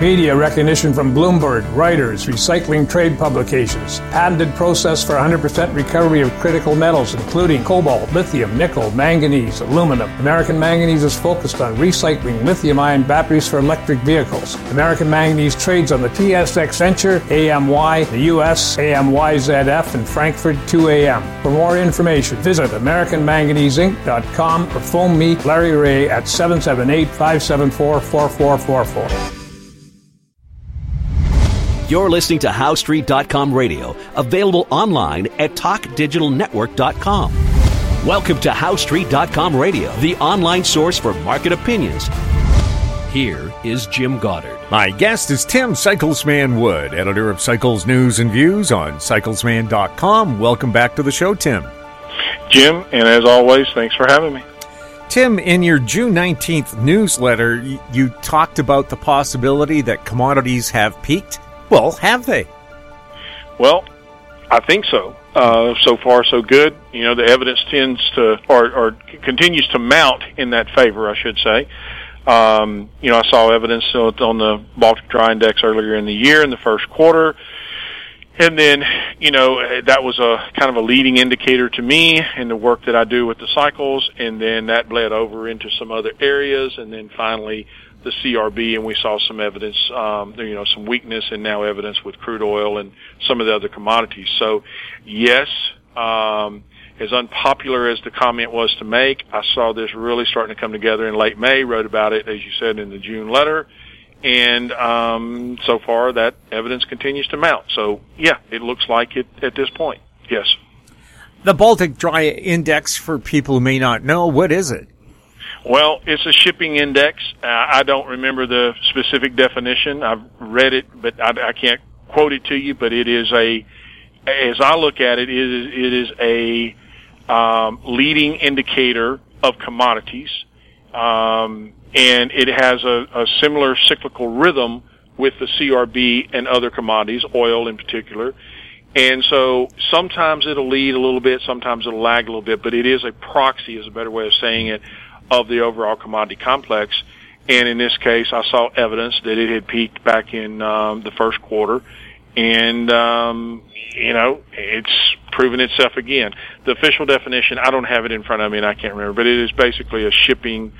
Media recognition from Bloomberg, Reuters, recycling trade publications. Patented process for 100% recovery of critical metals, including cobalt, lithium, nickel, manganese, aluminum. American Manganese is focused on recycling lithium-ion batteries for electric vehicles. American Manganese trades on the TSX Venture, AMY, the US, AMYZF, and Frankfurt 2AM. For more information, visit AmericanManganeseInc.com or phone me, Larry Ray, at 778-574-4444. You're listening to HowStreet.com radio, available online at TalkDigitalNetwork.com. Welcome to HowStreet.com radio, the online source for market opinions. Here is Jim Goddard. My guest is Tim Cyclesman Wood, editor of Cycles News and Views on Cyclesman.com. Welcome back to the show, Tim. Jim, and as always, thanks for having me. Tim, in your June 19th newsletter, you talked about the possibility that commodities have peaked. Well, have they? Well, I think so. So far, so good. You know, the evidence tends to, or continues to mount in that favor, I should say. You know, I saw evidence on the Baltic Dry Index earlier in the year in the first quarter. And then, you know, that was a kind of a leading indicator to me in the work that I do with the cycles. And then that bled over into some other areas. And then finally, the CRB, and we saw some evidence, you know, some weakness, and now evidence with crude oil and some of the other commodities. So, yes, as unpopular as the comment was to make, I saw this really starting to come together in late May, wrote about it, as you said, in the June letter, and so far that evidence continues to mount. So, yeah, it looks like it at this point, yes. The Baltic Dry Index, for people who may not know, what is it? Well, it's a shipping index. I don't remember the specific definition. I've read it, but I can't quote it to you. But it is as I look at it, it is a leading indicator of commodities, and it has a similar cyclical rhythm with the CRB and other commodities, oil in particular. And so sometimes it'll lead a little bit, sometimes it'll lag a little bit, but it is a proxy, is a better way of saying it, of the overall commodity complex. And in this case, I saw evidence that it had peaked back in the first quarter. And, you know, it's proven itself again. The official definition, I don't have it in front of me and I can't remember, but it is basically a shipping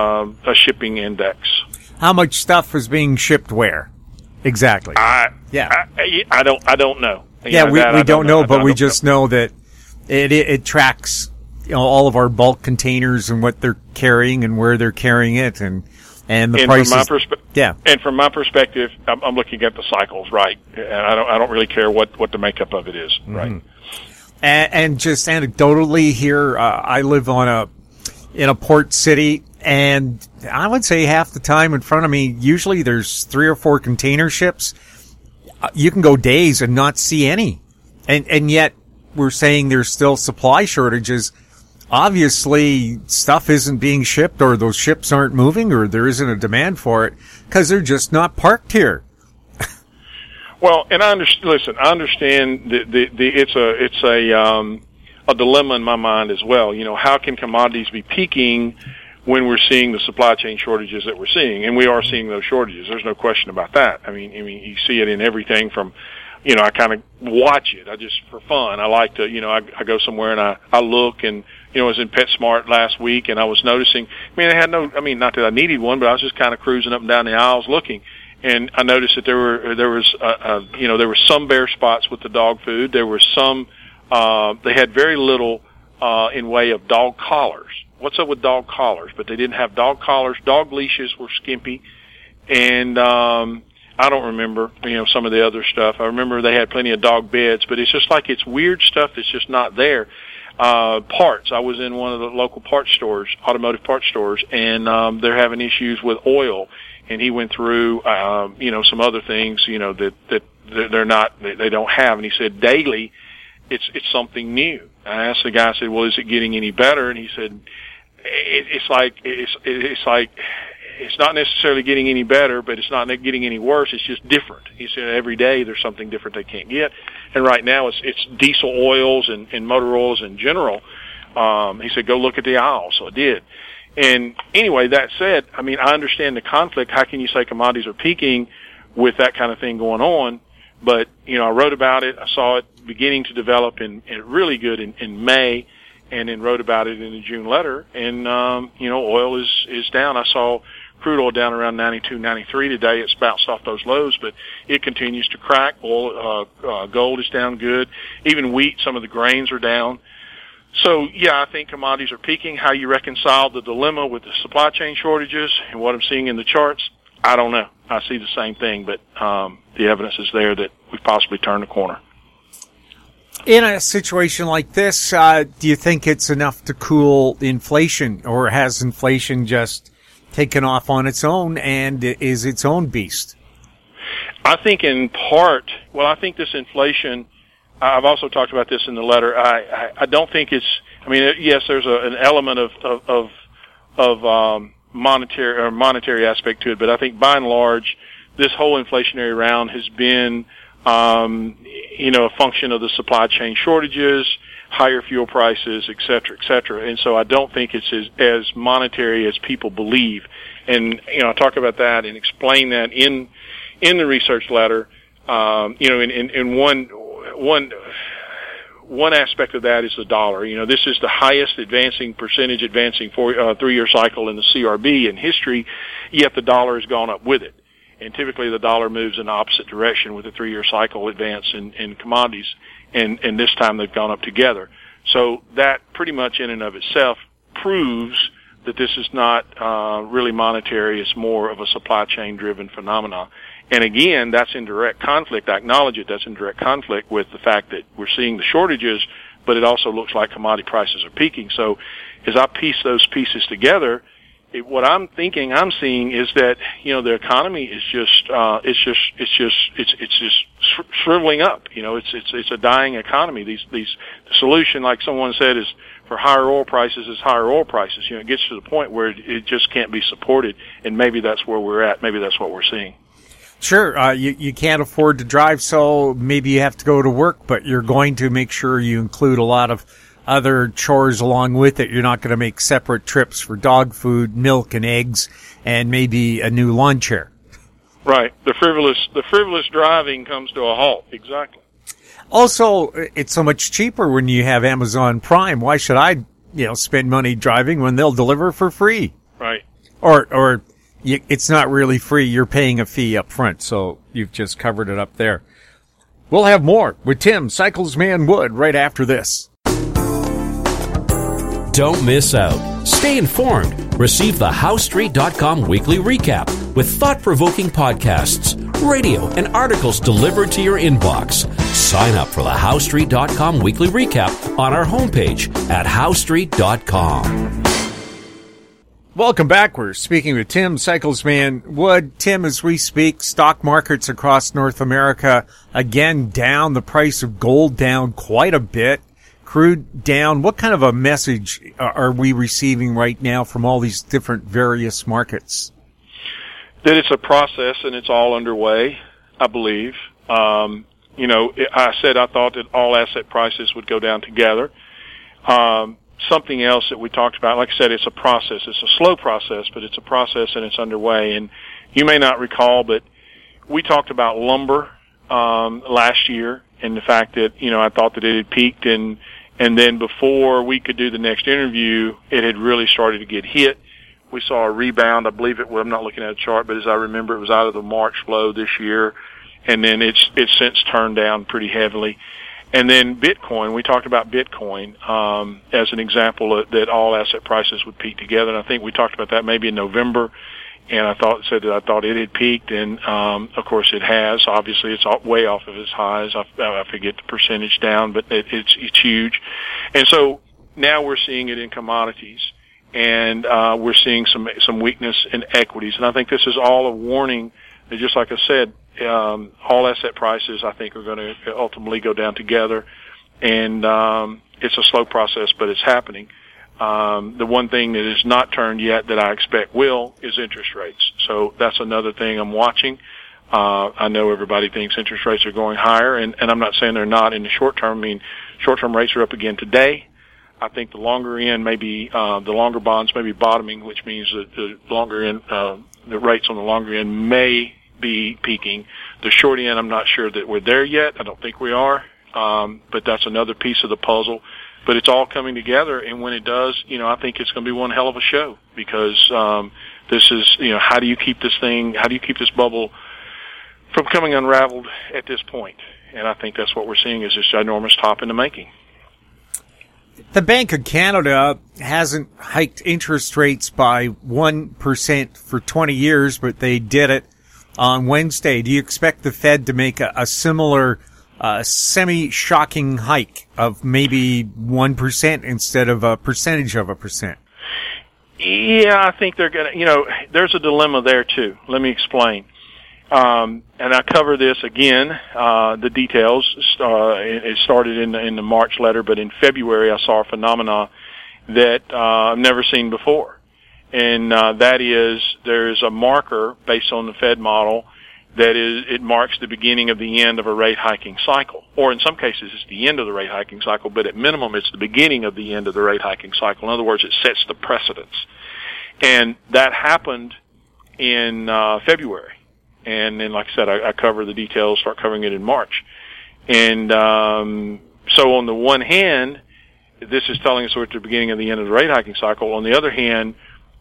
index. How much stuff is being shipped where? Exactly. I don't know. Yeah, we don't know, but we just know that it tracks, you know, all of our bulk containers and what they're carrying and where they're carrying it, and the prices. And from my perspective, I'm looking at the cycles, right? And I don't really care what the makeup of it is, mm-hmm. Right? And just anecdotally here, I live in a port city, and I would say half the time in front of me, usually there's 3 or 4 container ships. You can go days and not see any, and yet we're saying there's still supply shortages. Obviously, stuff isn't being shipped, or those ships aren't moving, or there isn't a demand for it because they're just not parked here. Well, and I understand it's a dilemma in my mind as well. You know, how can commodities be peaking when we're seeing the supply chain shortages that we're seeing? And we are seeing those shortages. There's no question about that. I mean, you see it in everything from, you know, I kind of watch it. I just, for fun, I like to, you know, I go somewhere and I look, and, you know, I was in PetSmart last week and I was noticing, they had not that I needed one, but I was just kind of cruising up and down the aisles looking. And I noticed that there were some bare spots with the dog food. There were some, they had very little, in way of dog collars. What's up with dog collars? But they didn't have dog collars. Dog leashes were skimpy. And, I don't remember, you know, some of the other stuff. I remember they had plenty of dog beds, but it's just like it's weird stuff that's just not there. Parts. I was in one of the local parts stores, automotive parts stores, and they're having issues with oil. And he went through, you know, some other things, you know, that they don't have. And he said daily, it's something new. I asked the guy, I said, well, is it getting any better? And he said, it's like it's not necessarily getting any better, but it's not getting any worse. It's just different. He said every day there's something different they can't get. And right now it's diesel oils and motor oils in general. He said, go look at the aisle. So I did. And anyway, that said, I understand the conflict. How can you say commodities are peaking with that kind of thing going on. But, I wrote about it. I saw it beginning to develop in really good in May, and then wrote about it in the June letter. And, oil is down. I saw crude oil down around 92, 93 today. It's bounced off those lows, but it continues to crack. Gold is down good. Even wheat, some of the grains are down. So, yeah, I think commodities are peaking. How you reconcile the dilemma with the supply chain shortages and what I'm seeing in the charts, I don't know. I see the same thing, but the evidence is there that we've possibly turned the corner. In a situation like this, do you think it's enough to cool inflation, or has inflation just taken off on its own and is its own beast? I think in part, I think this inflation, I've also talked about this in the letter. I don't think it's, yes, there's an element of monetary aspect to it, but I think by and large, this whole inflationary round has been, a function of the supply chain shortages, higher fuel prices, et cetera, et cetera. And so I don't think it's as monetary as people believe. And, I talk about that and explain that in the research letter. In one aspect of that is the dollar. This is the highest advancing for 3-year cycle in the CRB in history, yet the dollar has gone up with it. And typically the dollar moves in the opposite direction with a 3-year cycle advance in commodities, and this time they've gone up together. So that pretty much in and of itself proves that this is not really monetary. It's more of a supply chain driven phenomenon. And again, that's in direct conflict. I acknowledge it. That's in direct conflict with the fact that we're seeing the shortages, but it also looks like commodity prices are peaking. So as I piece those pieces together, what I'm seeing is that, the economy is just shriveling up. It's a dying economy. The solution, like someone said, is for higher oil prices is higher oil prices. It gets to the point where it just can't be supported, and maybe that's where we're at. Maybe that's what we're seeing. Sure, you can't afford to drive, so maybe you have to go to work, but you're going to make sure you include a lot of other chores along with it. You're not going to make separate trips for dog food, milk, and eggs, and maybe a new lawn chair. Right. The frivolous driving comes to a halt. Exactly. Also, it's so much cheaper when you have Amazon Prime. Why should I, spend money driving when they'll deliver for free? Right. Or it's not really free. You're paying a fee up front, so you've just covered it up there. We'll have more with Tim Cyclesman Wood right after this. Don't miss out. Stay informed. Receive the HowStreet.com weekly recap with thought-provoking podcasts, radio, and articles delivered to your inbox. Sign up for the HowStreet.com weekly recap on our homepage at HowStreet.com. Welcome back. We're speaking with Tim Cyclesman Wood. Tim, as we speak, stock markets across North America, again, down. The price of gold down quite a bit. Crude down. What kind of a message are we receiving right now from all these different various markets? That it's a process and it's all underway, I believe. I said I thought that all asset prices would go down together. Something else that we talked about, like I said, it's a process. It's a slow process, but it's a process and it's underway. And you may not recall, but we talked about lumber last year and the fact that, I thought that it had peaked and then before we could do the next interview, it had really started to get hit. We saw a rebound. I believe I'm not looking at a chart, but as I remember, it was out of the March low this year. And then it's since turned down pretty heavily. And then Bitcoin, we talked about Bitcoin, as an example that all asset prices would peak together. And I think we talked about that maybe in November. And I thought it had peaked, and of course it has. Obviously, it's way off of its highs. I forget the percentage down, but it's huge. And so now we're seeing it in commodities, and we're seeing some weakness in equities. And I think this is all a warning that, just like I said, all asset prices I think are going to ultimately go down together, and it's a slow process, but it's happening. The one thing that is not turned yet that I expect will is interest rates. So that's another thing I'm watching. I know everybody thinks interest rates are going higher, and I'm not saying they're not in the short term. Short-term rates are up again today. I think the longer end the longer bonds may be bottoming, which means that the longer end, the rates on the longer end may be peaking. The short end, I'm not sure that we're there yet. I don't think we are. But that's another piece of the puzzle. But it's all coming together, and when it does, I think it's going to be one hell of a show, because this is, how do you keep this bubble from coming unraveled at this point? And I think that's what we're seeing, is this ginormous top in the making. The Bank of Canada hasn't hiked interest rates by 1% for 20 years, but they did it on Wednesday. Do you expect the Fed to make a similar semi-shocking hike of maybe 1% instead of a percentage of a percent? Yeah, I think they're going to, there's a dilemma there too. Let me explain. And I cover this again, the details. It started in the March letter, but in February I saw a phenomena that I've never seen before. And that is, there's a marker based on the Fed model that it marks the beginning of the end of a rate hiking cycle. Or in some cases it's the end of the rate hiking cycle, but at minimum it's the beginning of the end of the rate hiking cycle. In other words, it sets the precedence. And that happened in February. And then, like I said, I cover the details, start covering it in March. And so on the one hand, this is telling us we're at the beginning of the end of the rate hiking cycle. On the other hand,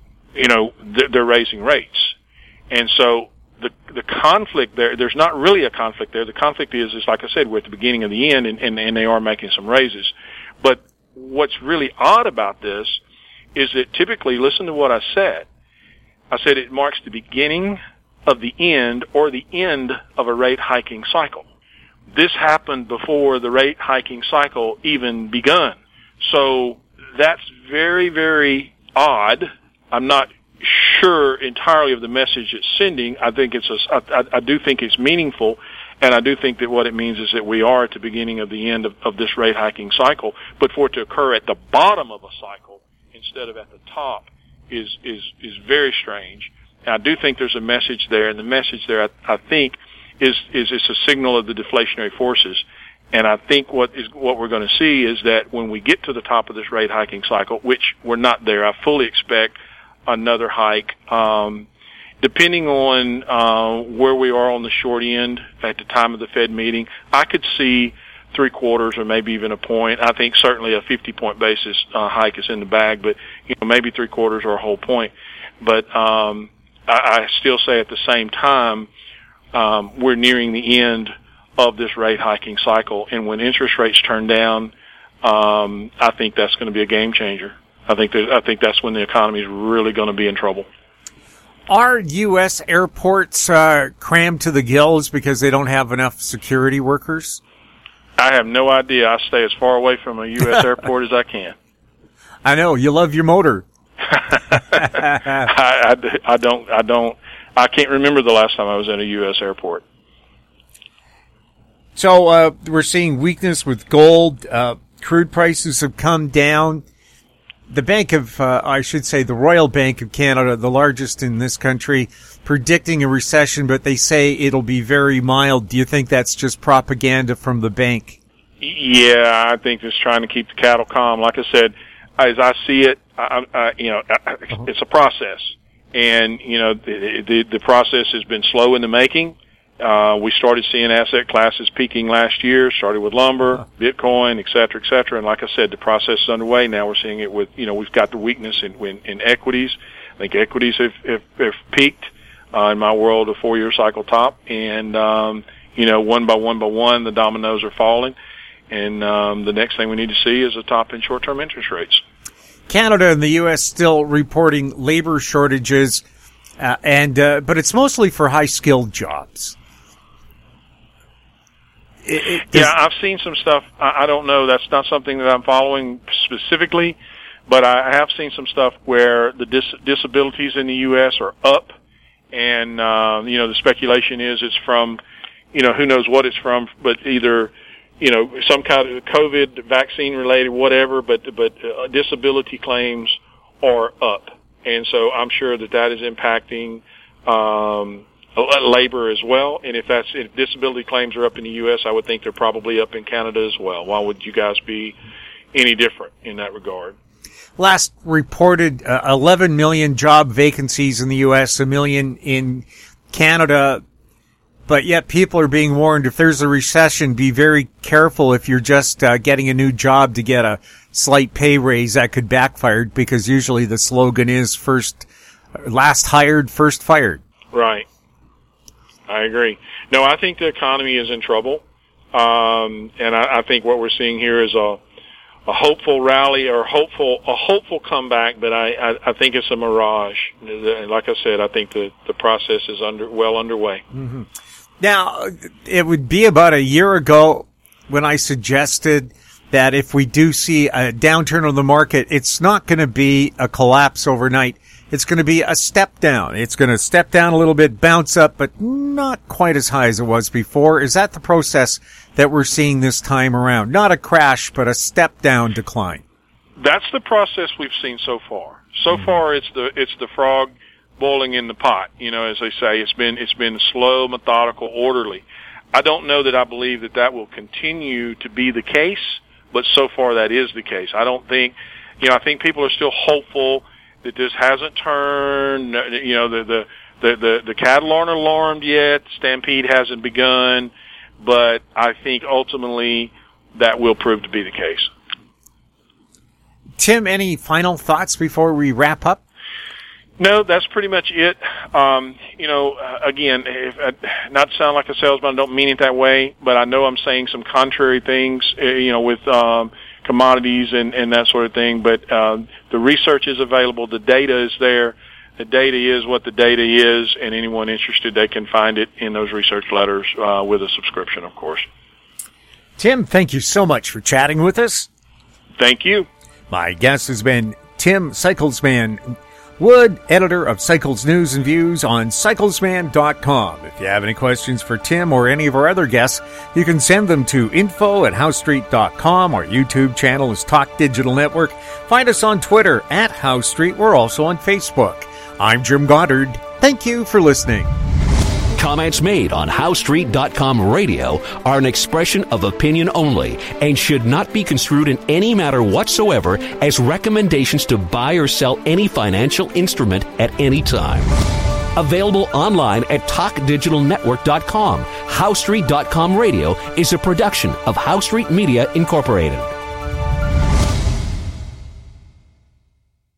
they're raising rates. And so the conflict there's not really a conflict there. The conflict is like I said, we're at the beginning of the end, and they are making some raises. But what's really odd about this is that typically, listen to what I said. I said it marks the beginning of the end, or the end of a rate hiking cycle. This happened before the rate hiking cycle even begun. So that's very, very odd. I'm not sure entirely of the message it's sending. I think I do think it's meaningful, and I do think that what it means is that we are at the beginning of the end of this rate hiking cycle. But for it to occur at the bottom of a cycle instead of at the top is very strange. And I do think there's a message there, and the message there, I think, is it's a signal of the deflationary forces. And I think what we're going to see is that when we get to the top of this rate hiking cycle, which we're not there, I fully expect another hike. Depending on where we are on the short end at the time of the Fed meeting, I could see 3/4 or maybe even a point. I think certainly a 50-point basis hike is in the bag, but maybe 3/4 or a whole point. But I still say at the same time, we're nearing the end of this rate hiking cycle, and when interest rates turn down, I think that's going to be a game changer. I think that's when the economy is really going to be in trouble. Are U.S. airports crammed to the gills because they don't have enough security workers? I have no idea. I stay as far away from a U.S. airport as I can. I know. You love your motor. I don't. I can't remember the last time I was at a U.S. airport. So we're seeing weakness with gold. Crude prices have come down. The the Royal Bank of Canada, the largest in this country, predicting a recession, but they say it'll be very mild. Do you think that's just propaganda from the bank? Yeah, I think it's trying to keep the cattle calm. Like I said, as I see it, it's a process, and the process has been slow in the making. We started seeing asset classes peaking last year, started with lumber, Bitcoin, et cetera, and like I said, the process is underway. Now we're seeing it with, we've got the weakness in equities. I think equities have peaked, in my world, a 4-year cycle top, and, one by one, the dominoes are falling, and the next thing we need to see is a top in short-term interest rates. Canada and the U.S. still reporting labor shortages, but it's mostly for high-skilled jobs. I've seen some stuff. I don't know. That's not something that I'm following specifically, but I have seen some stuff where the disabilities in the U.S. are up, and the speculation is it's from, who knows what it's from, but either some kind of COVID vaccine related, whatever. But disability claims are up, and so I'm sure that is impacting labor as well. And if disability claims are up in the U.S., I would think they're probably up in Canada as well. Why would you guys be any different in that regard? Last reported 11 million job vacancies in the U.S., 1 million in Canada. But yet people are being warned, if there's a recession, be very careful if you're just getting a new job to get a slight pay raise. That could backfire, because usually the slogan is last hired, first fired. Right. I agree. No, I think the economy is in trouble. And I think what we're seeing here is a hopeful rally or a hopeful comeback, but I think it's a mirage. Like I said, I think the process is well underway. Mm-hmm. Now, it would be about a year ago when I suggested that if we do see a downturn on the market, it's not going to be a collapse overnight. It's going to be a step down. It's going to step down a little bit, bounce up, but not quite as high as it was before. Is that the process that we're seeing this time around? Not a crash, but a step down decline. That's the process we've seen so far. So far, it's the frog boiling in the pot. As they say, it's been slow, methodical, orderly. I don't know that I believe that will continue to be the case, but so far that is the case. I don't think, I think people are still hopeful that this hasn't turned. The cattle aren't alarmed yet. Stampede hasn't begun, but I think ultimately that will prove to be the case. Tim, any final thoughts before we wrap up? No, that's pretty much it. Again, not to sound like a salesman, I don't mean it that way, but I know I'm saying some contrary things, with commodities and that sort of thing. But the research is available. The data is there. The data is what the data is, and anyone interested, they can find it in those research letters with a subscription, of course. Tim, thank you so much for chatting with us. Thank you. My guest has been Tim Cyclesman Wood, editor of Cycles News and Views on cyclesman.com. If you have any questions for Tim or any of our other guests, you can send them to info@howstreet.com. Our YouTube channel is Talk Digital Network. Find us on Twitter @HowStreet. We're also on Facebook. I'm Jim Goddard. Thank you for listening. Comments made on HowStreet.com radio are an expression of opinion only and should not be construed in any matter whatsoever as recommendations to buy or sell any financial instrument at any time. Available online at TalkDigitalNetwork.com. HowStreet.com radio is a production of HowStreet Media Incorporated.